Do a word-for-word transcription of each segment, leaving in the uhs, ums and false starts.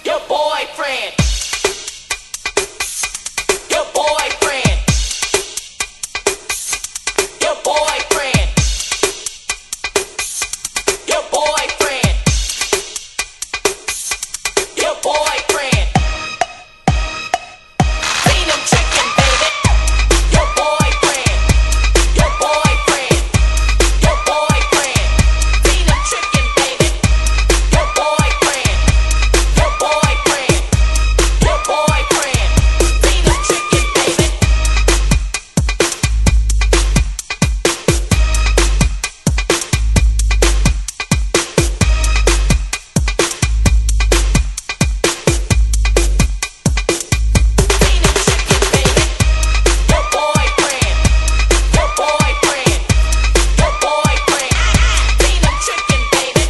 your boyfriend, your boyfriend, your boyfriend, your boyfriend, your boyfriend. Seen him tricking, baby. Your boyfriend, your boyfriend, your boyfriend. Seen him tricking, baby. Your boyfriend, your boyfriend, your boyfriend. Seen him tricking, baby. Seen him tricking, baby. Your boyfriend, your boyfriend, your boyfriend. Seen him tricking, baby.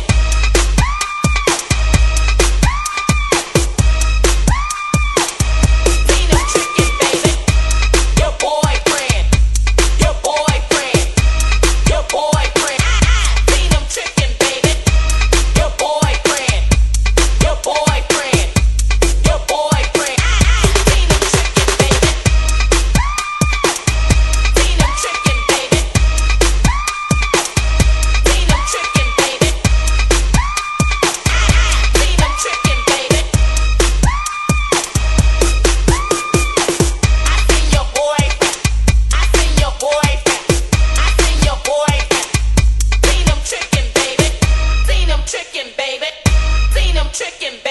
Seen him tricking, baby. Your boyfriend, your boyfriend, your boyfriend. Seen him tricking, baby. Your boyfriend, your boyfriend, your boyfriend. Seen him tricking, baby. Seen him tricking, baby. Seen him tricking, baby. Seen him tricking, baby. I seen your boyfriend. I seen your boyfriend. I seen your boyfriend. Seen him tricking, baby. Seen him tricking, baby. Seen him tricking, baby.